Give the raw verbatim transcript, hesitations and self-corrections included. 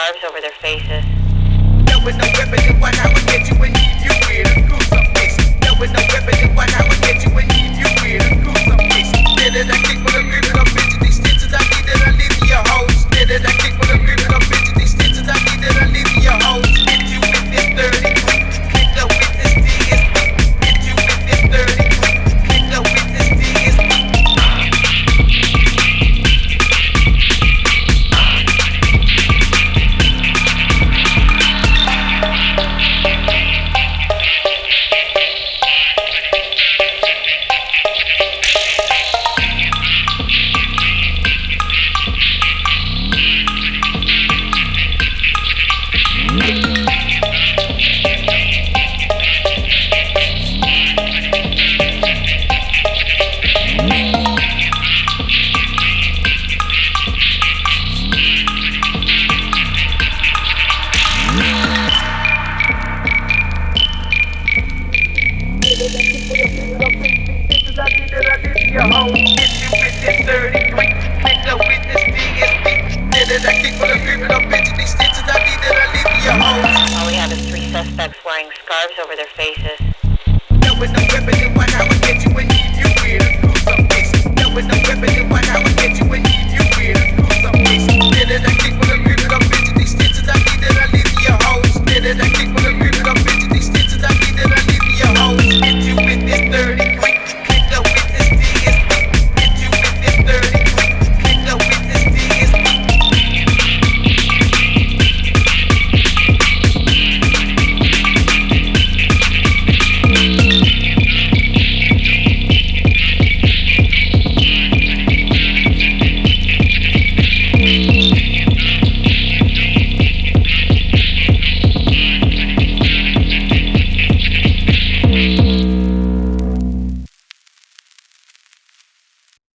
scarves over their faces. No with no weapon, and one I would get you and leave you with a crucifix. No with no weapon, and one I would get you and leave you with a crucifix. Did it, I kick with a grip and a bitch in these stitches. I need that I leave in your hoes. Did it, I kick with a grip and a bitch in these stitches. I need that I leave in your hoes. Hit you with this thirty, click up with this D S P. Hit you with this thirty, click up with this D S P. Your home, hit you with this thirty, quick, click up with this D S P. Did it, I kick with a grip and a bitch in these stitches. I need that I leave your home. All we have is three suspects wearing scarves over their faces.